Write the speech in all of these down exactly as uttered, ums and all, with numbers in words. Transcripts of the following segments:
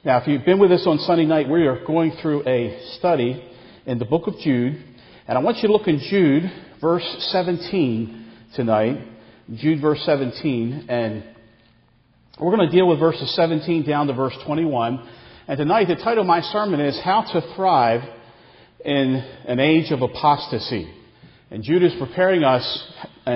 Now, if you've been with us on Sunday night, we are going through a study in the book of Jude. And I want you to look in Jude, verse seventeen tonight. Jude, verse seventeen. And we're going to deal with verses seventeen down to verse twenty-one. And tonight, the title of my sermon is How to Thrive in an Age of Apostasy. And Jude is preparing us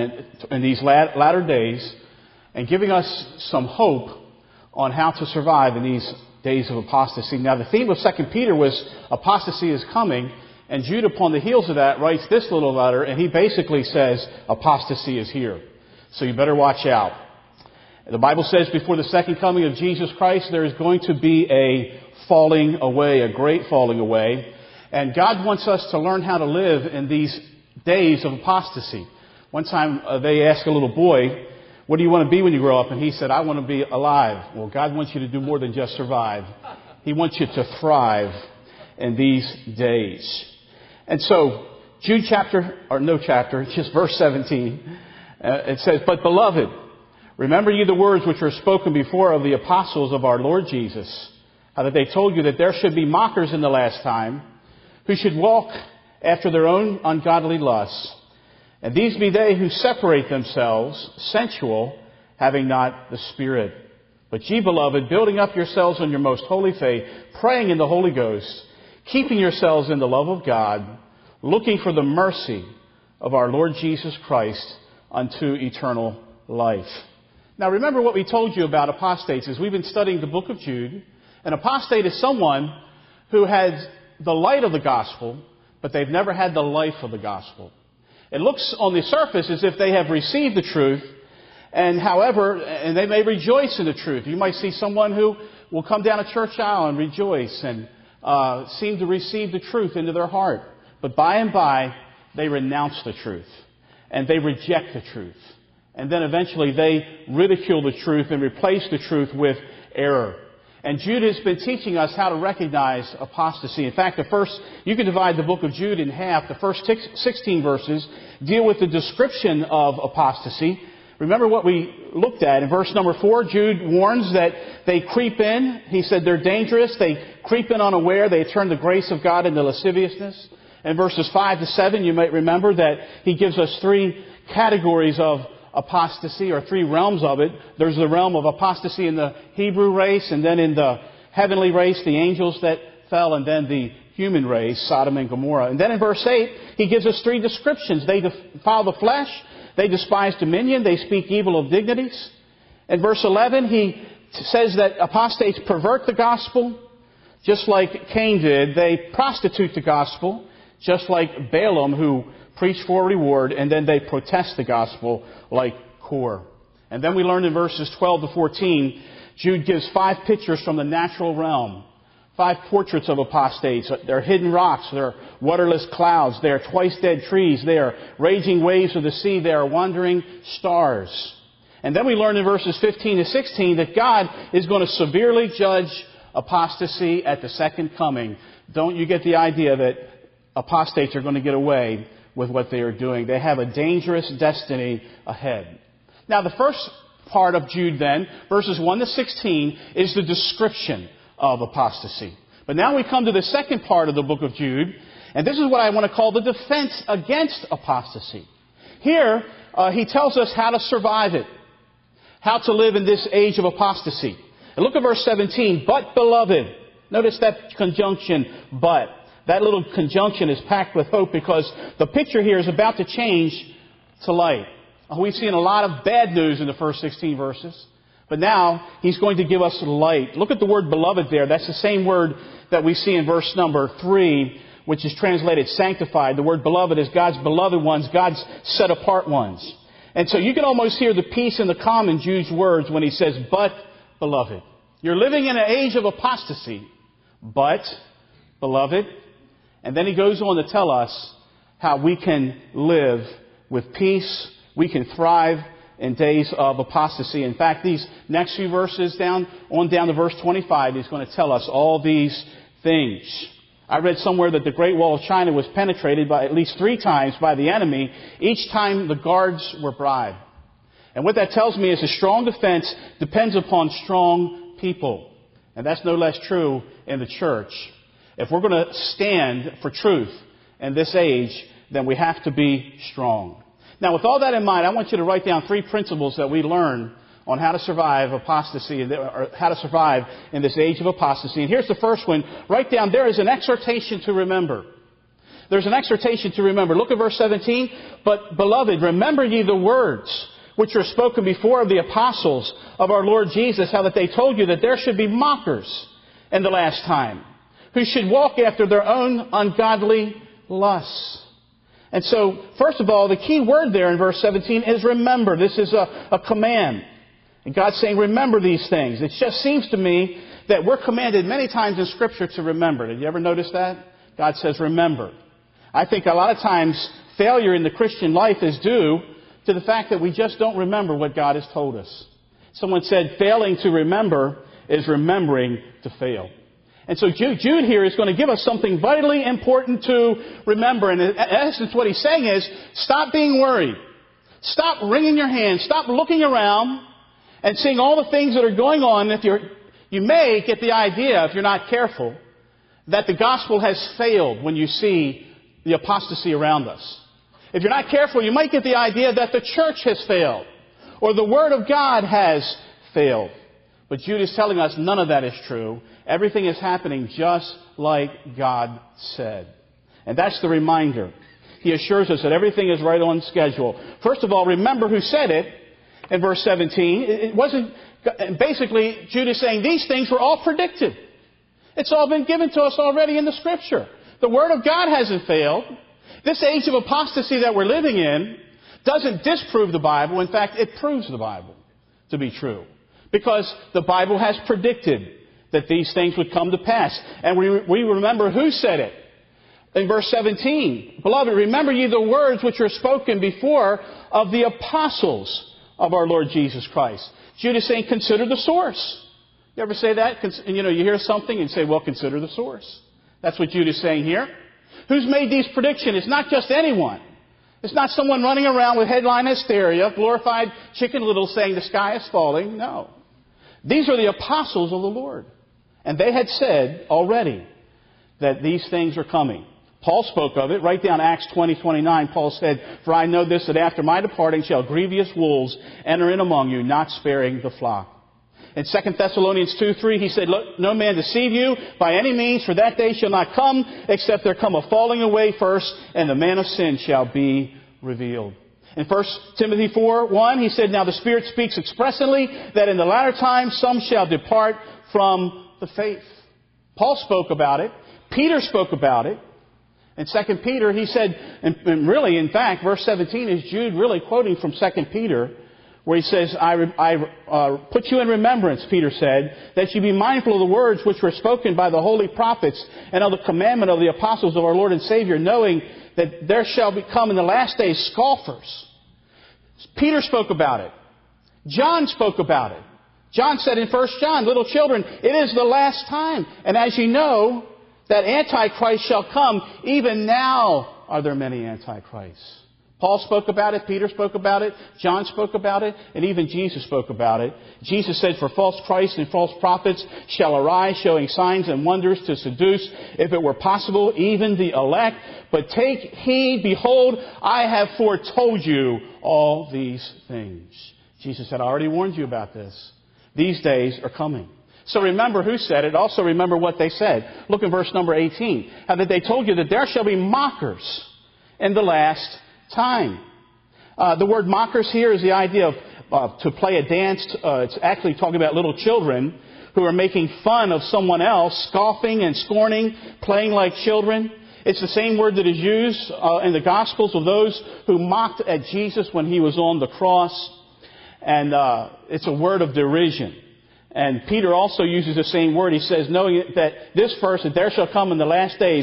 in these latter days and giving us some hope on how to survive in these days of apostasy. Now, the theme of Second Peter was apostasy is coming, and Jude, upon the heels of that, writes this little letter, and he basically says apostasy is here. So you better watch out. The Bible says before the second coming of Jesus Christ, there is going to be a falling away, a great falling away. And God wants us to learn how to live in these days of apostasy. One time uh, they asked a little boy, what do you want to be when you grow up? And he said, I want to be alive. Well, God wants you to do more than just survive. He wants you to thrive in these days. And so, Jude chapter, or no chapter, just verse seventeen, uh, it says, But beloved, remember ye the words which were spoken before of the apostles of our Lord Jesus, how that they told you that there should be mockers in the last time, who should walk after their own ungodly lusts. And these be they who separate themselves, sensual, having not the Spirit. But ye, beloved, building up yourselves on your most holy faith, praying in the Holy Ghost, keeping yourselves in the love of God, looking for the mercy of our Lord Jesus Christ unto eternal life. Now remember what we told you about apostates as we've been studying the book of Jude. An apostate is someone who has the light of the gospel, but they've never had the life of the gospel. It looks on the surface as if they have received the truth, and however, and they may rejoice in the truth. You might see someone who will come down a church aisle and rejoice and uh, seem to receive the truth into their heart. But by and by, they renounce the truth, and they reject the truth. And then eventually they ridicule the truth and replace the truth with error. And Jude has been teaching us how to recognize apostasy. In fact, the first, you can divide the book of Jude in half. The first sixteen verses deal with the description of apostasy. Remember what we looked at in verse number four. Jude warns that they creep in. He said they're dangerous. They creep in unaware. They turn the grace of God into lasciviousness. In verses five to seven, you might remember that he gives us three categories of apostasy, or three realms of it. There's the realm of apostasy in the Hebrew race, and then in the heavenly race, the angels that fell, and then the human race, Sodom and Gomorrah. And then in verse eight, he gives us three descriptions. They defile the flesh, they despise dominion, they speak evil of dignities. In verse eleven, he says that apostates pervert the gospel, just like Cain did. They prostitute the gospel, just like Balaam, who preach for reward, and then they protest the gospel like Kor. And then we learned in verses twelve to fourteen, Jude gives five pictures from the natural realm. Five portraits of apostates. They're hidden rocks. They're waterless clouds. They are twice dead trees. They are raging waves of the sea. They are wandering stars. And then we learned in verses fifteen to sixteen that God is going to severely judge apostasy at the second coming. Don't you get the idea that apostates are going to get away with what they are doing? They have a dangerous destiny ahead. Now, the first part of Jude then, verses one to sixteen, is the description of apostasy. But now we come to the second part of the book of Jude, and this is what I want to call the defense against apostasy. Here, uh, he tells us how to survive it, how to live in this age of apostasy. And look at verse seventeen, but beloved. Notice that conjunction, but. That little conjunction is packed with hope because the picture here is about to change to light. We've seen a lot of bad news in the first sixteen verses, but now he's going to give us light. Look at the word beloved there. That's the same word that we see in verse number three, which is translated sanctified. The word beloved is God's beloved ones, God's set apart ones. And so you can almost hear the peace and the calm in Jude's words when he says, but beloved. You're living in an age of apostasy, but beloved. And then he goes on to tell us how we can live with peace. We can thrive in days of apostasy. In fact, these next few verses down, on down to verse twenty-five, he's going to tell us all these things. I read somewhere that the Great Wall of China was penetrated by at least three times by the enemy. Each time the guards were bribed. And what that tells me is a strong defense depends upon strong people. And that's no less true in the church. If we're going to stand for truth in this age, then we have to be strong. Now, with all that in mind, I want you to write down three principles that we learn on how to survive apostasy, or how to survive in this age of apostasy. And here's the first one. Write down, there is an exhortation to remember. There's an exhortation to remember. Look at verse seventeen. But, beloved, remember ye the words which were spoken before of the apostles of our Lord Jesus, how that they told you that there should be mockers in the last time, who should walk after their own ungodly lusts. And so, first of all, the key word there in verse seventeen is remember. This is a, a command. And God's saying, remember these things. It just seems to me that we're commanded many times in Scripture to remember. Did you ever notice that? God says, remember. I think a lot of times failure in the Christian life is due to the fact that we just don't remember what God has told us. Someone said, failing to remember is remembering to fail. And so Jude, Jude here is going to give us something vitally important to remember. And in essence, what he's saying is, stop being worried. Stop wringing your hands. Stop looking around and seeing all the things that are going on. If you're, you may get the idea, if you're not careful, that the gospel has failed when you see the apostasy around us. If you're not careful, you might get the idea that the church has failed, or the Word of God has failed. But Jude is telling us none of that is true. Everything is happening just like God said. And that's the reminder. He assures us that everything is right on schedule. First of all, remember who said it in verse seventeen. It wasn't, basically, Jude is saying these things were all predicted. It's all been given to us already in the Scripture. The Word of God hasn't failed. This age of apostasy that we're living in doesn't disprove the Bible. In fact, it proves the Bible to be true. Because the Bible has predicted that these things would come to pass. And we, we remember who said it. In verse seventeen, beloved, remember ye the words which were spoken before of the apostles of our Lord Jesus Christ. Jude is saying, consider the source. You ever say that? And you know, you hear something and say, well, consider the source. That's what Jude is saying here. Who's made these predictions? It's not just anyone. It's not someone running around with headline hysteria, glorified Chicken Little saying the sky is falling. No. These are the apostles of the Lord. And they had said already that these things are coming. Paul spoke of it. Write down Acts twenty twenty-nine. Paul said, for I know this, that after my departing shall grievous wolves enter in among you, not sparing the flock. In Second Thessalonians two three, he said, look, no man deceive you by any means, for that day shall not come, except there come a falling away first, and the man of sin shall be revealed. In First Timothy four one, he said, now the Spirit speaks expressly that in the latter times some shall depart from the faith. Paul spoke about it. Peter spoke about it. In Second Peter, he said, and, and really, in fact, verse seventeen is Jude really quoting from Second Peter, where he says, I, I uh, put you in remembrance, Peter said, that you be mindful of the words which were spoken by the holy prophets and of the commandment of the apostles of our Lord and Savior, knowing that there shall become in the last days scoffers. Peter spoke about it. John spoke about it. John said in First John, little children, it is the last time. And as you know, that Antichrist shall come. Even now are there many Antichrists. Paul spoke about it, Peter spoke about it, John spoke about it, and even Jesus spoke about it. Jesus said, for false Christs and false prophets shall arise, showing signs and wonders to seduce, if it were possible, even the elect. But take heed, behold, I have foretold you all these things. Jesus said, I already warned you about this. These days are coming. So remember who said it. Also remember what they said. Look at verse number eighteen. How that they told you that there shall be mockers in the last time. Uh, the word mockers here is the idea of uh, to play a dance. Uh, it's actually talking about little children who are making fun of someone else, scoffing and scorning, playing like children. It's the same word that is used uh, in the Gospels of those who mocked at Jesus when he was on the cross. And uh, it's a word of derision. And Peter also uses the same word. He says, knowing that this verse, that there shall come in the last days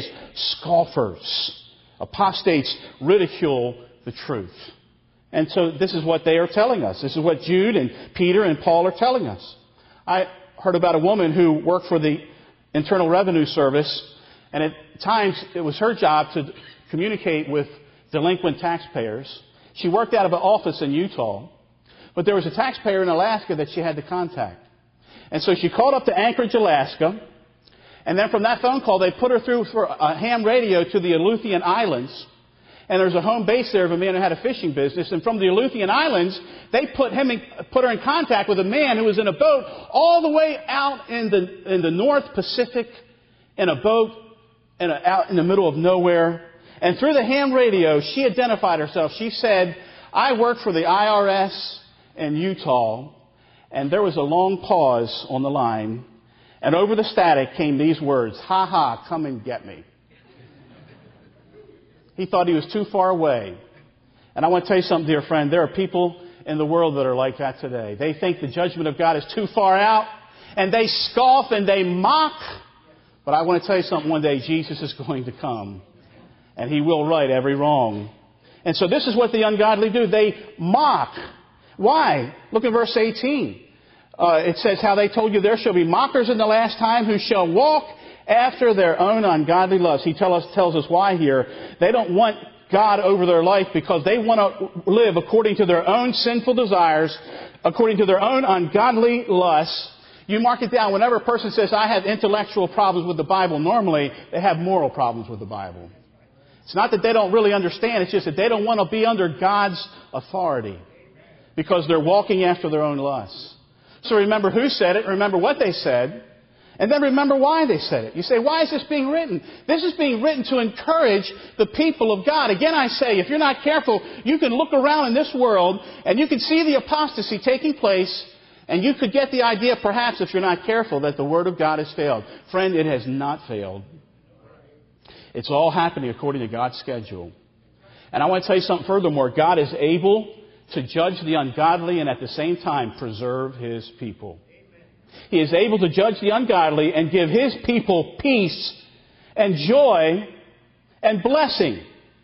scoffers, apostates, ridicule the truth. And so this is what they are telling us. This is what Jude and Peter and Paul are telling us. I heard about a woman who worked for the Internal Revenue Service, and at times it was her job to communicate with delinquent taxpayers. She worked out of an office in Utah, but there was a taxpayer in Alaska that she had to contact. And so she called up to Anchorage, Alaska. And then from that phone call, they put her through for a ham radio to the Aleutian Islands. And there's a home base there of a man who had a fishing business. And from the Aleutian Islands, they put him in, put her in contact with a man who was in a boat all the way out in the in the North Pacific, in a boat in a, out in the middle of nowhere. And through the ham radio, she identified herself. She said, "I work for the I R S in Utah." And there was a long pause on the line. And over the static came these words, "Ha ha, come and get me." He thought he was too far away. And I want to tell you something, dear friend. There are people in the world that are like that today. They think the judgment of God is too far out. And they scoff and they mock. But I want to tell you something. One day Jesus is going to come. And He will right every wrong. And so this is what the ungodly do. They mock. Why? Look at verse eighteen. Uh, it says how they told you, "There shall be mockers in the last time who shall walk after their own ungodly lusts." He tell us, tells us why here. They don't want God over their life because they want to live according to their own sinful desires, according to their own ungodly lusts. You mark it down. Whenever a person says, "I have intellectual problems with the Bible," normally they have moral problems with the Bible. It's not that they don't really understand. It's just that they don't want to be under God's authority because they're walking after their own lusts. So remember who said it, remember what they said, and then remember why they said it. You say, why is this being written? This is being written to encourage the people of God. Again, I say, if you're not careful, you can look around in this world and you can see the apostasy taking place, and you could get the idea, perhaps, if you're not careful, that the Word of God has failed. Friend, it has not failed. It's all happening according to God's schedule. And I want to tell you something furthermore. God is able to judge the ungodly and at the same time preserve His people. He is able to judge the ungodly and give His people peace and joy and blessing.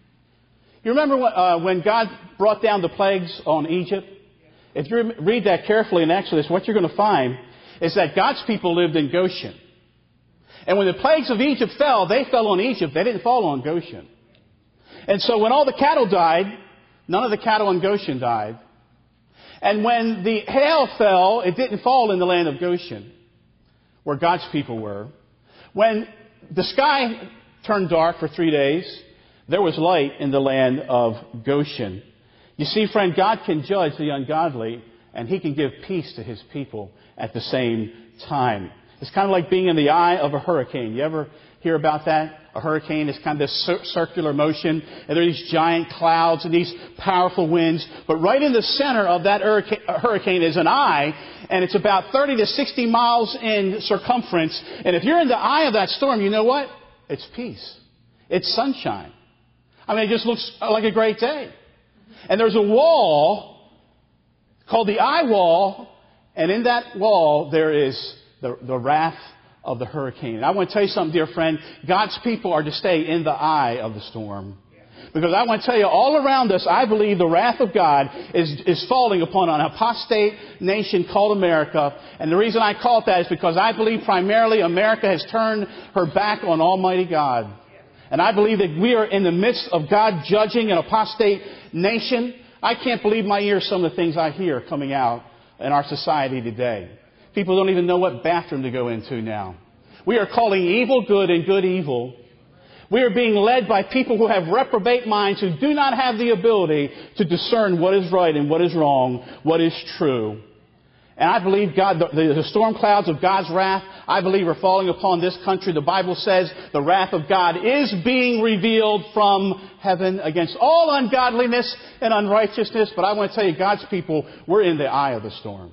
You remember when, uh, when God brought down the plagues on Egypt? If you read that carefully in Exodus, what you're going to find is that God's people lived in Goshen. And when the plagues of Egypt fell, they fell on Egypt. They didn't fall on Goshen. And so when all the cattle died, none of the cattle in Goshen died. And when the hail fell, it didn't fall in the land of Goshen, where God's people were. When the sky turned dark for three days, there was light in the land of Goshen. You see, friend, God can judge the ungodly, and He can give peace to His people at the same time. It's kind of like being in the eye of a hurricane. You ever hear about that? A hurricane is kind of this circular motion, and there are these giant clouds and these powerful winds. But right in the center of that hurricane is an eye, and it's about thirty to sixty miles in circumference. And if you're in the eye of that storm, you know what? It's peace. It's sunshine. I mean, it just looks like a great day. And there's a wall called the eye wall, and in that wall there is the, the wrath of the hurricane. And I want to tell you something, dear friend. God's people are to stay in the eye of the storm. Because I want to tell you, all around us, I believe the wrath of God is, is falling upon an apostate nation called America. And the reason I call it that is because I believe primarily America has turned her back on Almighty God. And I believe that we are in the midst of God judging an apostate nation. I can't believe my ears some of the things I hear coming out in our society today. People don't even know what bathroom to go into now. We are calling evil good and good evil. We are being led by people who have reprobate minds, who do not have the ability to discern what is right and what is wrong, what is true. And I believe God, the, the storm clouds of God's wrath, I believe are falling upon this country. The Bible says the wrath of God is being revealed from heaven against all ungodliness and unrighteousness. But I want to tell you, God's people, we're in the eye of the storm.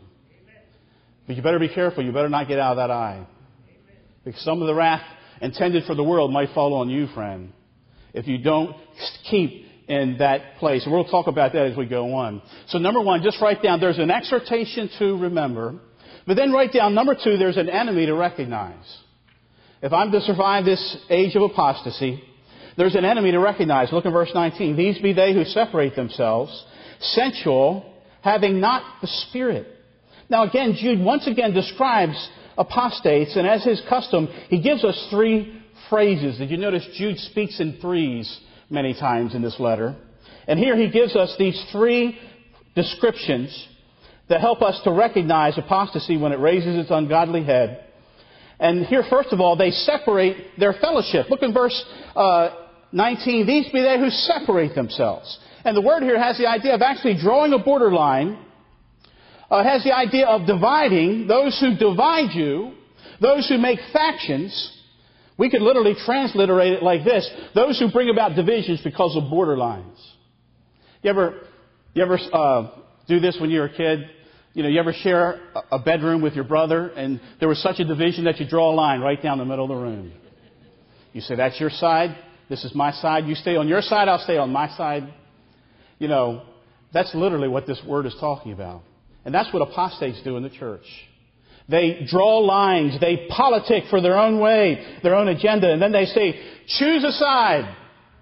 But you better be careful. You better not get out of that eye. Because some of the wrath intended for the world might fall on you, friend, if you don't keep in that place. And we'll talk about that as we go on. So number one, just write down, there's an exhortation to remember. But then write down, number two, there's an enemy to recognize. If I'm to survive this age of apostasy, there's an enemy to recognize. Look at verse nineteen. These be they who separate themselves, sensual, having not the Spirit. Now again, Jude once again describes apostates, and as his custom, he gives us three phrases. Did you notice Jude speaks in threes many times in this letter? And here he gives us these three descriptions that help us to recognize apostasy when it raises its ungodly head. And here, first of all, they separate their fellowship. Look in verse uh, nineteen. These be they who separate themselves. And the word here has the idea of actually drawing a borderline. Uh, has the idea of dividing. Those who divide you, those who make factions. We could literally transliterate it like this: those who bring about divisions because of borderlines. You ever, you ever uh, do this when you were a kid? You know, you ever share a bedroom with your brother, and there was such a division that you draw a line right down the middle of the room. You say, "That's your side. This is my side. You stay on your side. I'll stay on my side." You know, that's literally what this word is talking about. And that's what apostates do in the church. They draw lines. They politic for their own way, their own agenda. And then they say, choose a side.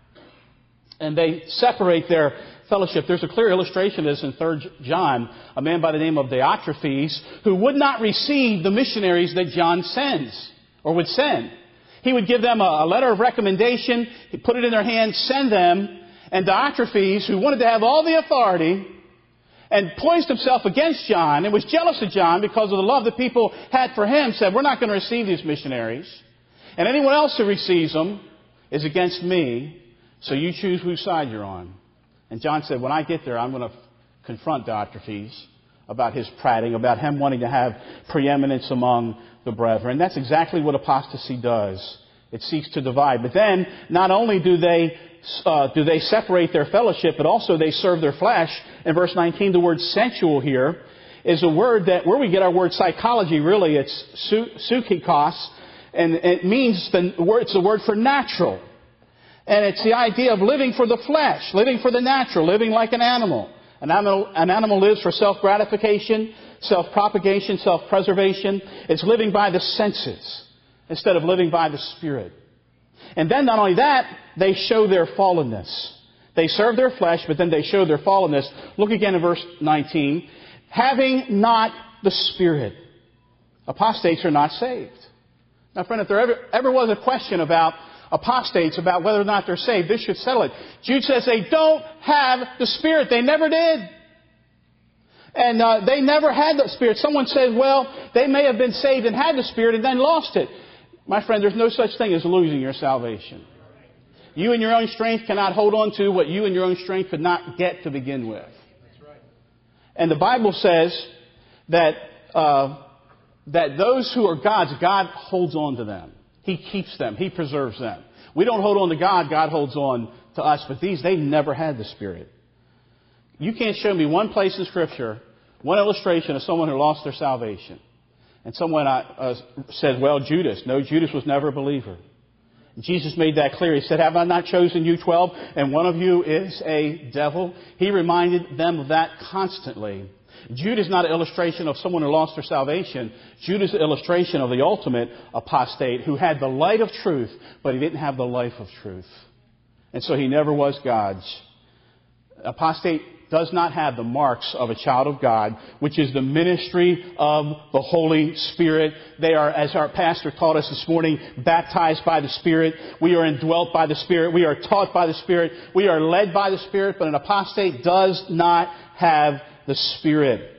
And they separate their fellowship. There's a clear illustration of this in Third John. A man by the name of Diotrephes, who would not receive the missionaries that John sends, or would send. He would give them a letter of recommendation. He'd put it in their hands, send them. And Diotrephes, who wanted to have all the authority, and poised himself against John and was jealous of John because of the love that people had for him, said, we're not going to receive these missionaries. And anyone else who receives them is against me, so you choose whose side you're on. And John said, when I get there, I'm going to confront Diotrephes about his prating, about him wanting to have preeminence among the brethren. That's exactly what apostasy does. It seeks to divide. But then, not only do they uh, do they separate their fellowship, but also they serve their flesh. In verse nineteen, the word sensual here is a word that, where we get our word psychology, really, it's psychikos, and it means, the word, it's the word for natural. And it's the idea of living for the flesh, living for the natural, living like an animal. An animal, an animal lives for self-gratification, self-propagation, self-preservation. It's living by the senses instead of living by the Spirit. And then not only that, they show their fallenness. They serve their flesh, but then they show their fallenness. Look again in verse nineteen. Having not the Spirit. Apostates are not saved. Now, friend, if there ever, ever was a question about apostates, about whether or not they're saved, this should settle it. Jude says they don't have the Spirit. They never did. And uh, they never had the Spirit. Someone says, well, they may have been saved and had the Spirit and then lost it. My friend, there's no such thing as losing your salvation. You in your own strength cannot hold on to what you in your own strength could not get to begin with. And the Bible says that uh, that those who are God's, God holds on to them. He keeps them. He preserves them. We don't hold on to God. God holds on to us. But these, they've never had the Spirit. You can't show me one place in Scripture, one illustration of someone who lost their salvation. And someone uh, said, well, Judas. No, Judas was never a believer. Jesus made that clear. He said, have I not chosen you twelve, and one of you is a devil? He reminded them of that constantly. Jude is not an illustration of someone who lost their salvation. Jude is an illustration of the ultimate apostate who had the light of truth, but he didn't have the life of truth. And so he never was God's. Apostate does not have the marks of a child of God, which is the ministry of the Holy Spirit. They are, as our pastor taught us this morning, baptized by the Spirit. We are indwelt by the Spirit. We are taught by the Spirit. We are led by the Spirit. But an apostate does not have the Spirit.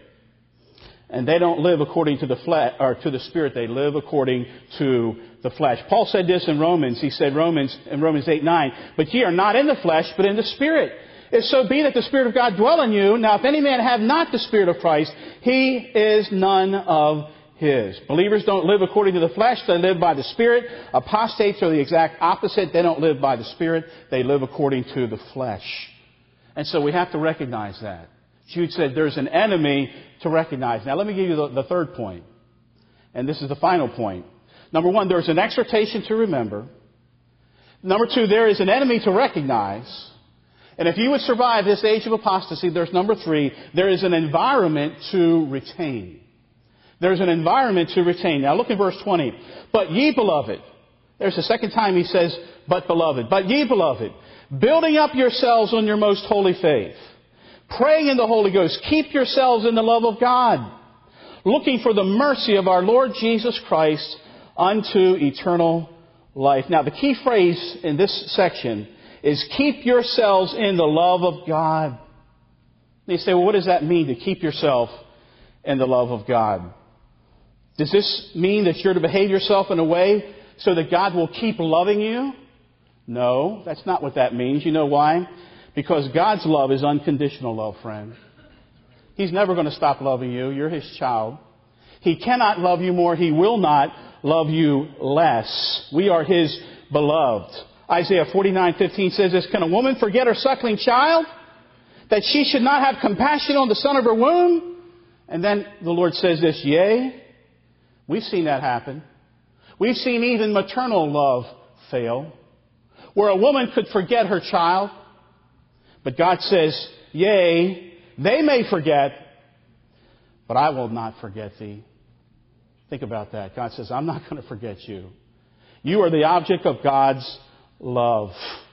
And they don't live according to the flesh, or to the Spirit. They live according to the flesh. Paul said this in Romans. He said Romans in Romans eight nine, but ye are not in the flesh, but in the Spirit. If so be that the Spirit of God dwell in you. Now, if any man have not the Spirit of Christ, he is none of his. Believers don't live according to the flesh. They live by the Spirit. Apostates are the exact opposite. They don't live by the Spirit. They live according to the flesh. And so we have to recognize that. Jude said there's an enemy to recognize. Now, let me give you the, the third point. And this is the final point. Number one, there's an exhortation to remember. Number two, there is an enemy to recognize. And if you would survive this age of apostasy, there's number three, there is an environment to retain. There's an environment to retain. Now look at verse twenty. But ye beloved, there's the second time he says, but beloved. But ye beloved, building up yourselves on your most holy faith, praying in the Holy Ghost, keep yourselves in the love of God, looking for the mercy of our Lord Jesus Christ unto eternal life. Now the key phrase in this section is keep yourselves in the love of God. And you say, well, what does that mean to keep yourself in the love of God. Does this mean that you're to behave yourself in a way so that God will keep loving you? No, that's not what that means. You know why? Because God's love is unconditional love, friend. He's never going to stop loving you. You're His child. He cannot love you more. He will not love you less. We are His beloved. Isaiah forty-nine fifteen says this, "Can a woman forget her suckling child, that she should not have compassion on the son of her womb?" And then the Lord says this, "Yea." We've seen that happen. We've seen even maternal love fail, where a woman could forget her child. But God says, "Yea, they may forget, but I will not forget thee." Think about that. God says, I'm not going to forget you. You are the object of God's love.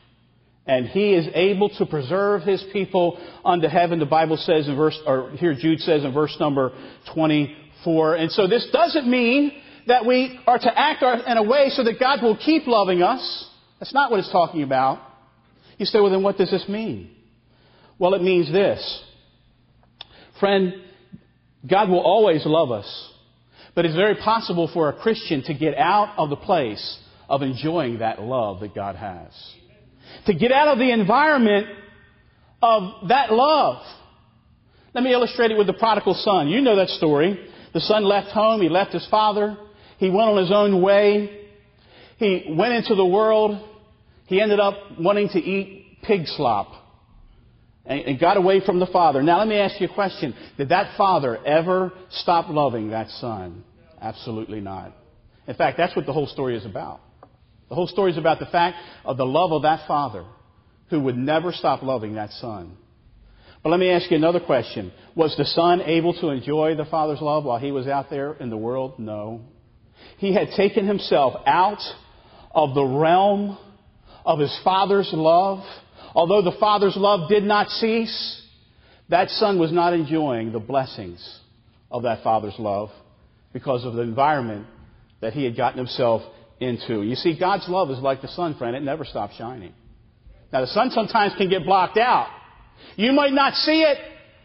And He is able to preserve His people unto heaven, the Bible says in verse, or here Jude says in verse number twenty-four. And so this doesn't mean that we are to act in a way so that God will keep loving us. That's not what it's talking about. You say, well, then what does this mean? Well, it means this. Friend, God will always love us. But it's very possible for a Christian to get out of the place of enjoying that love that God has. To get out of the environment of that love. Let me illustrate it with the prodigal son. You know that story. The son left home. He left his father. He went on his own way. He went into the world. He ended up wanting to eat pig slop. And got away from the father. Now let me ask you a question. Did that father ever stop loving that son? Absolutely not. In fact, that's what the whole story is about. The whole story is about the fact of the love of that father who would never stop loving that son. But let me ask you another question. Was the son able to enjoy the father's love while he was out there in the world? No. He had taken himself out of the realm of his father's love. Although the father's love did not cease, that son was not enjoying the blessings of that father's love because of the environment that he had gotten himself into. You see, God's love is like the sun, friend. It never stops shining. Now, the sun sometimes can get blocked out. You might not see it,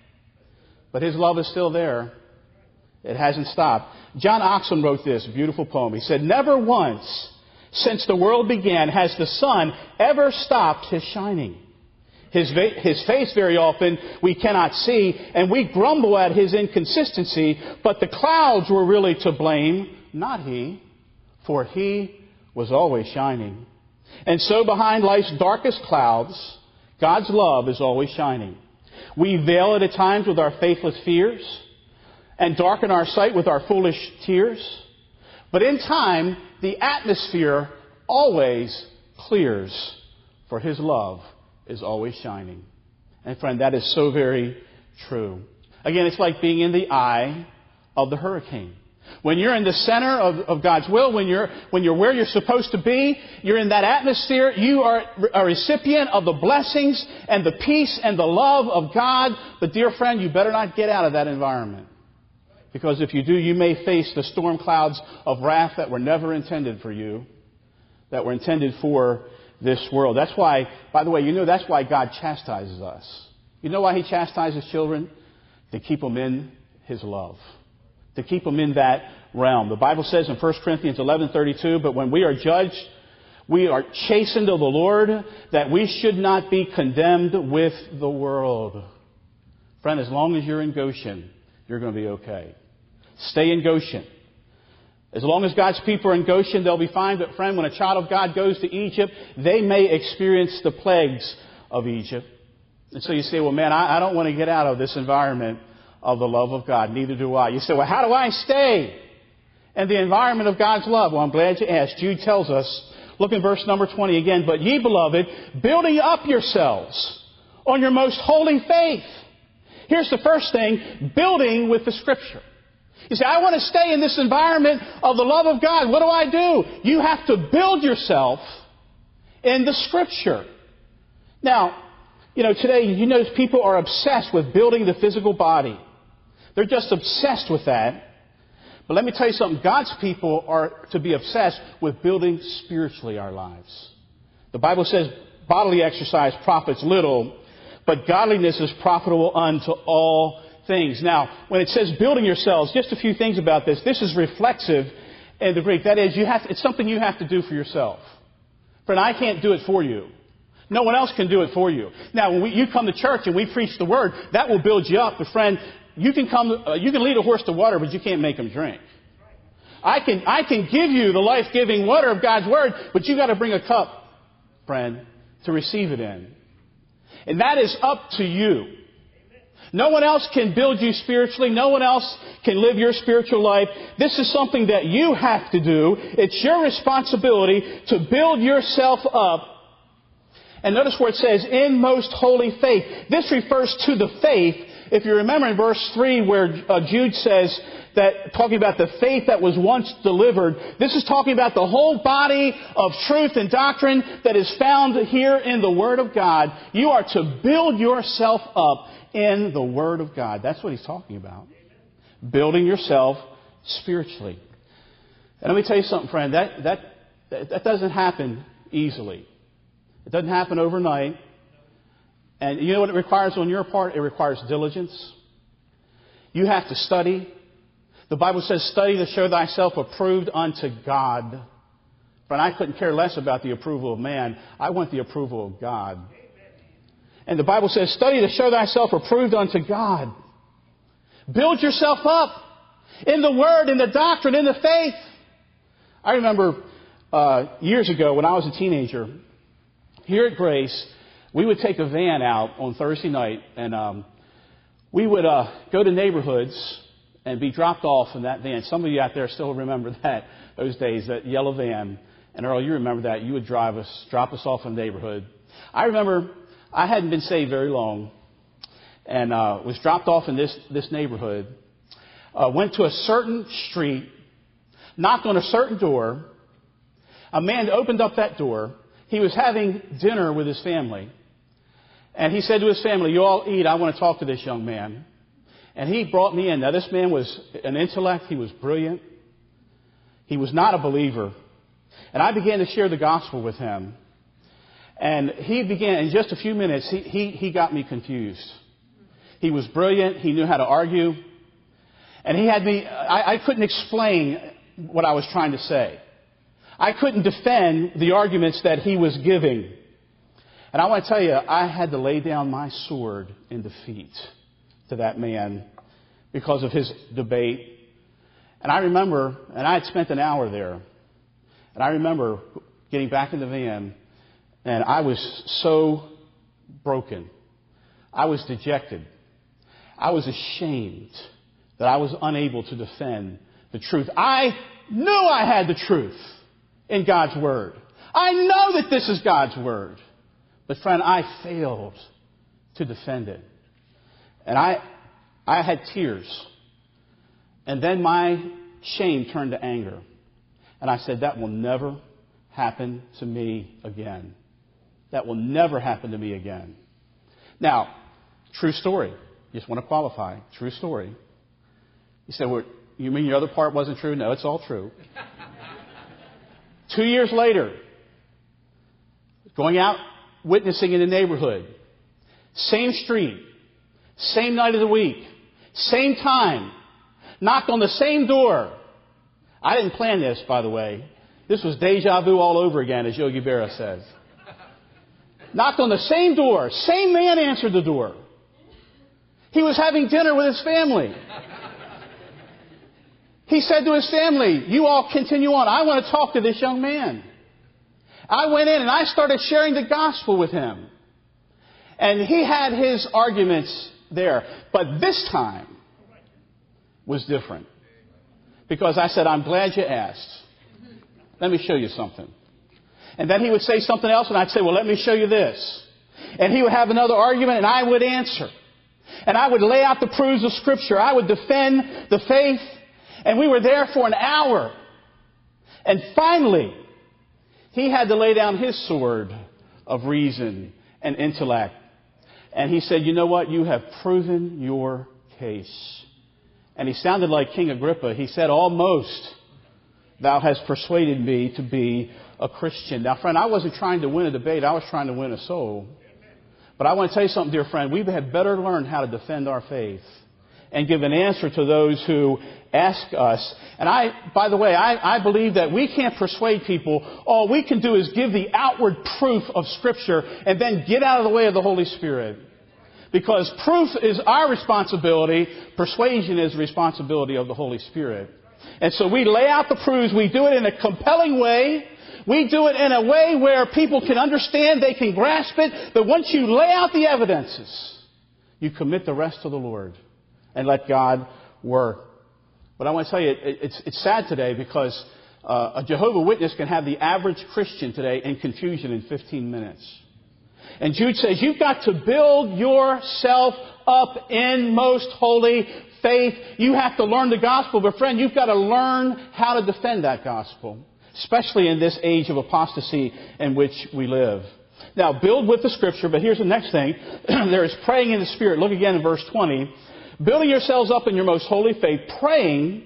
but His love is still there. It hasn't stopped. John Oxum wrote this beautiful poem. He said, "Never once since the world began has the sun ever stopped his shining. His, va- his face very often we cannot see, and we grumble at His inconsistency, but the clouds were really to blame, not He, for He was always shining. And so behind life's darkest clouds, God's love is always shining. We veil it at times with our faithless fears and darken our sight with our foolish tears. But in time, the atmosphere always clears, for His love is always shining." And friend, that is so very true. Again, it's like being in the eye of the hurricane. When you're in the center of, of God's will, when you're, when you're where you're supposed to be, you're in that atmosphere, you are a recipient of the blessings and the peace and the love of God. But dear friend, you better not get out of that environment. Because if you do, you may face the storm clouds of wrath that were never intended for you, that were intended for this world. That's why, by the way, you know that's why God chastises us. You know why He chastises children? To keep them in His love. To keep them in that realm. The Bible says in First Corinthians eleven thirty-two, "But when we are judged, we are chastened of the Lord, that we should not be condemned with the world." Friend, as long as you're in Goshen, you're going to be okay. Stay in Goshen. As long as God's people are in Goshen, they'll be fine. But friend, when a child of God goes to Egypt, they may experience the plagues of Egypt. And so you say, well, man, I, I don't want to get out of this environment of the love of God. Neither do I. You say, well, how do I stay in the environment of God's love? Well, I'm glad you asked. Jude tells us, look in verse number twenty again. "But ye, beloved, building up yourselves on your most holy faith." Here's the first thing, building with the Scripture. You say, I want to stay in this environment of the love of God. What do I do? You have to build yourself in the Scripture. Now, you know, today, you notice people are obsessed with building the physical body. They're just obsessed with that. But let me tell you something. God's people are to be obsessed with building spiritually our lives. The Bible says bodily exercise profits little, but godliness is profitable unto all things. Now, when it says building yourselves, just a few things about this. This is reflexive in the Greek. That is, you have to, it's something you have to do for yourself. Friend, I can't do it for you. No one else can do it for you. Now, when we, you come to church and we preach the Word, that will build you up. But friend, you can come, uh, you can lead a horse to water, but you can't make him drink. I can, I can give you the life-giving water of God's Word, but you got to bring a cup, friend, to receive it in. And that is up to you. No one else can build you spiritually. No one else can live your spiritual life. This is something that you have to do. It's your responsibility to build yourself up. And notice where it says, in most holy faith. This refers to the faith. If you remember in verse three where uh, Jude says that, talking about the faith that was once delivered, this is talking about the whole body of truth and doctrine that is found here in the Word of God. You are to build yourself up in the Word of God. That's what he's talking about. Building yourself spiritually. And let me tell you something, friend. That, that, that doesn't happen easily. It doesn't happen overnight. And you know what it requires on your part? It requires diligence. You have to study. The Bible says, study to show thyself approved unto God. Friend, I couldn't care less about the approval of man. I want the approval of God. And the Bible says, study to show thyself approved unto God. Build yourself up in the Word, in the doctrine, in the faith. I remember uh, years ago when I was a teenager, here at Grace, we would take a van out on Thursday night, and um, we would uh, go to neighborhoods and be dropped off in that van. Some of you out there still remember that, those days, that yellow van. And Earl, you remember that. You would drive us, drop us off in the neighborhood. I remember I hadn't been saved very long, and uh, was dropped off in this, this neighborhood. Uh, went to a certain street, knocked on a certain door. A man opened up that door. He was having dinner with his family. And he said to his family, you all eat. I want to talk to this young man. And he brought me in. Now, this man was an intellect. He was brilliant. He was not a believer. And I began to share the gospel with him. And he began, in just a few minutes, he, he, he got me confused. He was brilliant. He knew how to argue. And he had me, I, I couldn't explain what I was trying to say. I couldn't defend the arguments that he was giving. And I want to tell you, I had to lay down my sword in defeat to that man because of his debate. And I remember, and I had spent an hour there, and I remember getting back in the van, and I was so broken. I was dejected. I was ashamed that I was unable to defend the truth. I knew I had the truth in God's Word. I know that this is God's Word. But friend, I failed to defend it. And I, I had tears. And then my shame turned to anger. And I said, that will never happen to me again. That will never happen to me again. Now, true story. Just want to qualify. True story. You said, well, you mean your other part wasn't true? No, it's all true. Two years later, going out witnessing in the neighborhood, same street, same night of the week, same time, knocked on the same door. I didn't plan this, by the way. This was deja vu all over again, as Yogi Berra says. Knocked on the same door. Same man answered the door. He was having dinner with his family. He said to his family, you all continue on. I want to talk to this young man. I went in and I started sharing the gospel with him. And he had his arguments there. But this time was different. Because I said, I'm glad you asked. Let me show you something. And then he would say something else and I'd say, well, let me show you this. And he would have another argument and I would answer. And I would lay out the proofs of Scripture. I would defend the faith. And we were there for an hour. And finally, he had to lay down his sword of reason and intellect. And he said, you know what? You have proven your case. And he sounded like King Agrippa. He said, almost thou hast persuaded me to be a Christian. Now, friend, I wasn't trying to win a debate. I was trying to win a soul. But I want to tell you something, dear friend. We had better learn how to defend our faith and give an answer to those who ask us. And I, by the way, I, I believe that we can't persuade people. All we can do is give the outward proof of Scripture and then get out of the way of the Holy Spirit. Because proof is our responsibility. Persuasion is the responsibility of the Holy Spirit. And so we lay out the proofs. We do it in a compelling way. We do it in a way where people can understand, they can grasp it. But once you lay out the evidences, you commit the rest to the Lord and let God work. But I want to tell you, it's, it's sad today because uh, a Jehovah's Witness can have the average Christian today in confusion in fifteen minutes. And Jude says, you've got to build yourself up in most holy faith. You have to learn the gospel. But friend, you've got to learn how to defend that gospel, especially in this age of apostasy in which we live. Now, build with the Scripture, but here's the next thing. There is praying in the Spirit. Look again in verse twenty. Building yourselves up in your most holy faith, praying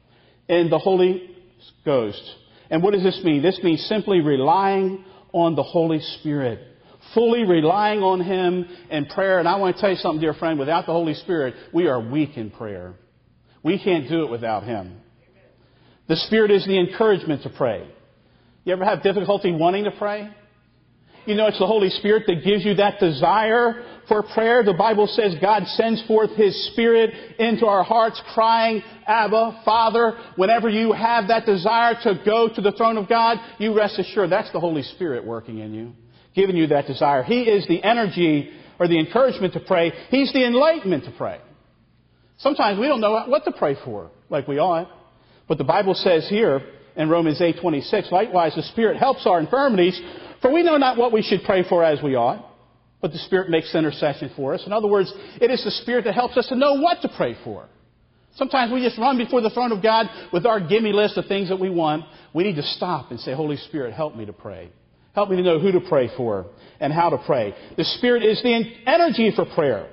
in the Holy Ghost. And what does this mean? This means simply relying on the Holy Spirit. Fully relying on Him in prayer. And I want to tell you something, dear friend. Without the Holy Spirit, we are weak in prayer. We can't do it without Him. The Spirit is the encouragement to pray. You ever have difficulty wanting to pray? You know, it's the Holy Spirit that gives you that desire for prayer. The Bible says God sends forth His Spirit into our hearts, crying, Abba, Father. Whenever you have that desire to go to the throne of God, you rest assured that's the Holy Spirit working in you, giving you that desire. He is the energy or the encouragement to pray. He's the enlightenment to pray. Sometimes we don't know what to pray for like we ought. But the Bible says here in Romans eight twenty-six, likewise the Spirit helps our infirmities, for we know not what we should pray for as we ought, but the Spirit makes intercession for us. In other words, it is the Spirit that helps us to know what to pray for. Sometimes we just run before the throne of God with our gimme list of things that we want. We need to stop and say, Holy Spirit, help me to pray. Help me to know who to pray for and how to pray. The Spirit is the energy for prayer.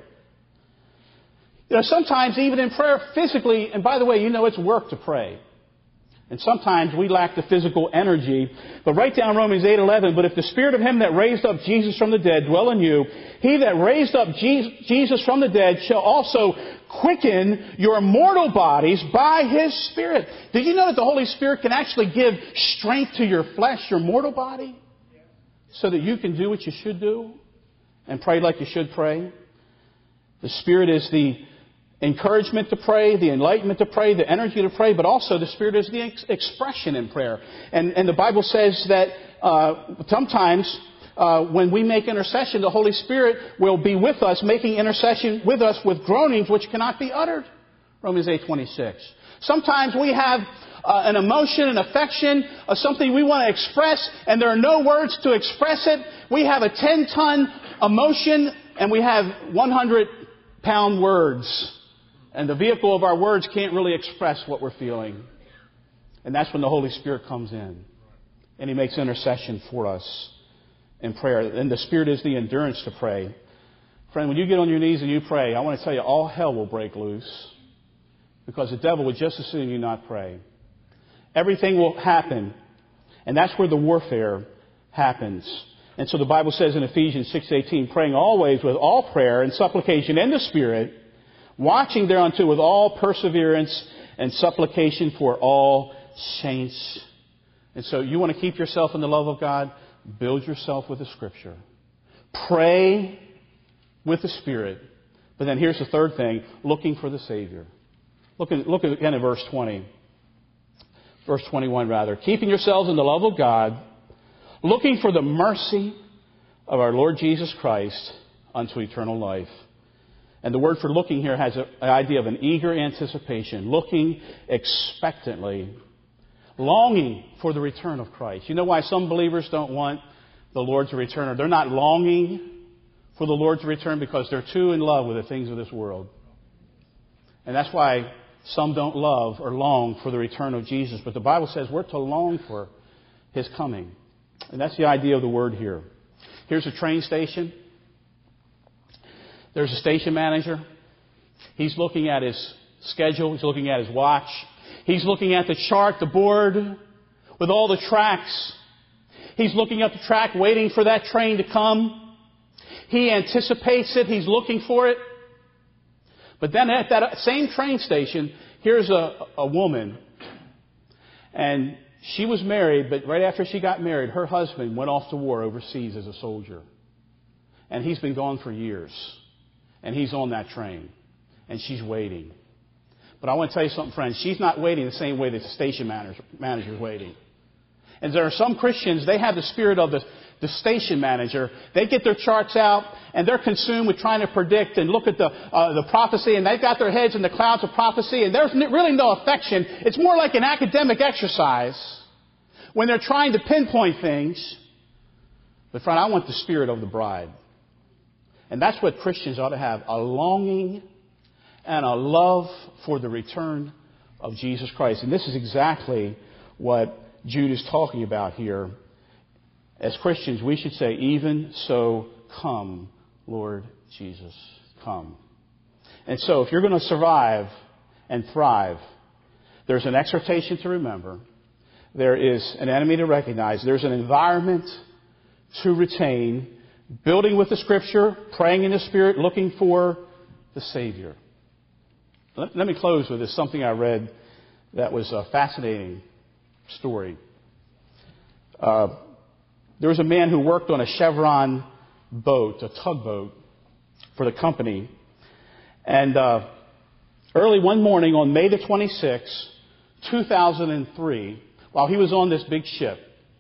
You know, sometimes even in prayer physically, and by the way, you know it's work to pray. And sometimes we lack the physical energy. But write down Romans eight eleven. But if the Spirit of Him that raised up Jesus from the dead dwell in you, He that raised up Jesus from the dead shall also quicken your mortal bodies by His Spirit. Did you know that the Holy Spirit can actually give strength to your flesh, your mortal body? So that you can do what you should do and pray like you should pray. The Spirit is the encouragement to pray, the enlightenment to pray, the energy to pray, but also the Spirit is the ex- expression in prayer. And, and the Bible says that uh, sometimes uh, when we make intercession, the Holy Spirit will be with us, making intercession with us with groanings which cannot be uttered. Romans eight twenty-six. Sometimes we have uh, an emotion, an affection, uh, something we want to express, and there are no words to express it. We have a ten-ton emotion, and we have one hundred pound words. And the vehicle of our words can't really express what we're feeling. And that's when the Holy Spirit comes in. And He makes intercession for us in prayer. And the Spirit is the endurance to pray. Friend, when you get on your knees and you pray, I want to tell you, all hell will break loose. Because the devil would just as soon you not pray. Everything will happen. And that's where the warfare happens. And so the Bible says in Ephesians six eighteen, praying always with all prayer and supplication in the Spirit, watching thereunto with all perseverance and supplication for all saints. And so you want to keep yourself in the love of God? Build yourself with the Scripture. Pray with the Spirit. But then here's the third thing, looking for the Savior. Look, at, look again at verse twenty. Verse twenty-one rather. Keeping yourselves in the love of God, looking for the mercy of our Lord Jesus Christ unto eternal life. And the word for looking here has an idea of an eager anticipation, looking expectantly, longing for the return of Christ. You know why some believers don't want the Lord's return, or they're not longing for the Lord's return? Because they're too in love with the things of this world. And that's why some don't love or long for the return of Jesus. But the Bible says we're to long for His coming. And that's the idea of the word here. Here's a train station. There's a station manager. He's looking at his schedule. He's looking at his watch. He's looking at the chart, the board, with all the tracks. He's looking at the track, waiting for that train to come. He anticipates it. He's looking for it. But then at that same train station, here's a, a woman. And she was married, but right after she got married, her husband went off to war overseas as a soldier. And he's been gone for years. And he's on that train. And she's waiting. But I want to tell you something, friends. She's not waiting the same way that the station manager, manager's waiting. And there are some Christians, they have the spirit of the, the station manager. They get their charts out, and they're consumed with trying to predict and look at the, uh, the prophecy, and they've got their heads in the clouds of prophecy, and there's really no affection. It's more like an academic exercise when they're trying to pinpoint things. But friend, I want the spirit of the bride. And that's what Christians ought to have, a longing and a love for the return of Jesus Christ. And this is exactly what Jude is talking about here. As Christians, we should say, even so, come, Lord Jesus, come. And so if you're going to survive and thrive, there's an exhortation to remember. There is an enemy to recognize. There's an environment to retain, building with the Scripture, praying in the Spirit, looking for the Savior. Let, let me close with this, something I read that was a fascinating story. Uh, there was a man who worked on a Chevron boat, a tugboat, for the company. And uh, early one morning on May the twenty-sixth, two thousand three, while he was on this big ship,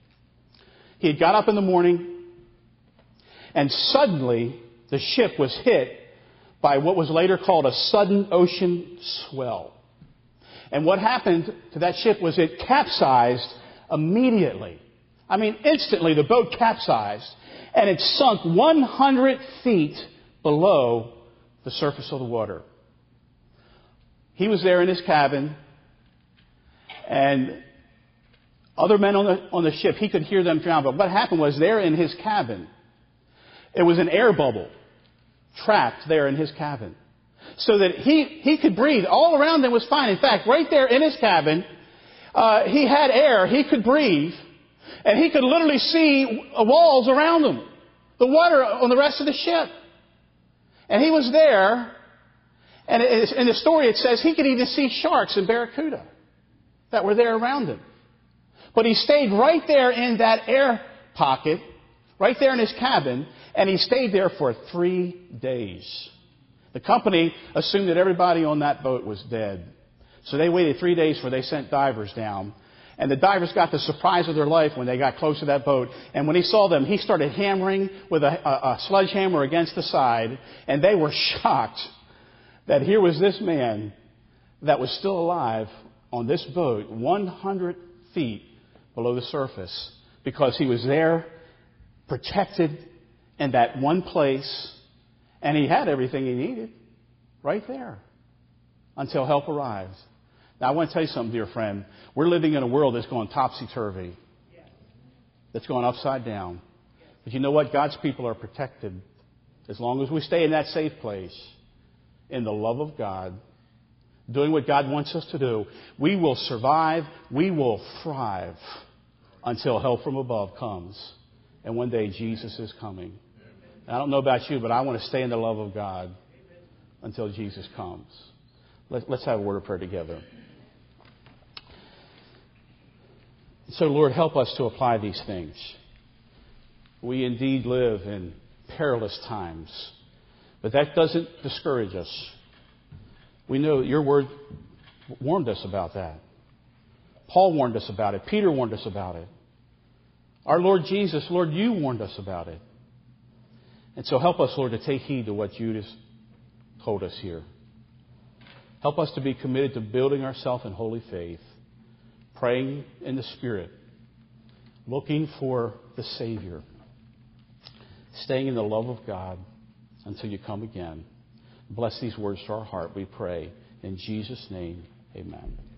he had got up in the morning, and suddenly the ship was hit by what was later called a sudden ocean swell. And what happened to that ship was it capsized immediately. I mean, instantly the boat capsized, and it sunk one hundred feet below the surface of the water. He was there in his cabin, and other men on the, on the ship, he could hear them drown. But what happened was, there in his cabin, it was an air bubble trapped there in his cabin. So that he, he could breathe. All around him was fine. In fact, right there in his cabin, uh, he had air. He could breathe. And he could literally see walls around him. The water on the rest of the ship. And he was there. And it, in the story it says he could even see sharks and barracuda that were there around him. But he stayed right there in that air pocket, right there in his cabin, and he stayed there for three days. The company assumed that everybody on that boat was dead. So they waited three days before they sent divers down. And the divers got the surprise of their life when they got close to that boat. And when he saw them, he started hammering with a, a, a sledgehammer against the side. And they were shocked that here was this man that was still alive on this boat one hundred feet below the surface, because he was there protected in that one place. And he had everything he needed right there until help arrived. Now, I want to tell you something, dear friend. We're living in a world that's going topsy-turvy. That's going upside down. But you know what? God's people are protected as long as we stay in that safe place, in the love of God, doing what God wants us to do. We will survive. We will thrive until help from above comes. And one day Jesus is coming. I don't know about you, but I want to stay in the love of God until Jesus comes. Let, let's have a word of prayer together. So, Lord, help us to apply these things. We indeed live in perilous times, but that doesn't discourage us. We know that your word warned us about that. Paul warned us about it. Peter warned us about it. Our Lord Jesus, Lord, you warned us about it. And so help us, Lord, to take heed to what Jude has told us here. Help us to be committed to building ourselves in holy faith, praying in the Spirit, looking for the Savior, staying in the love of God until you come again. Bless these words to our heart, we pray. In Jesus' name, amen.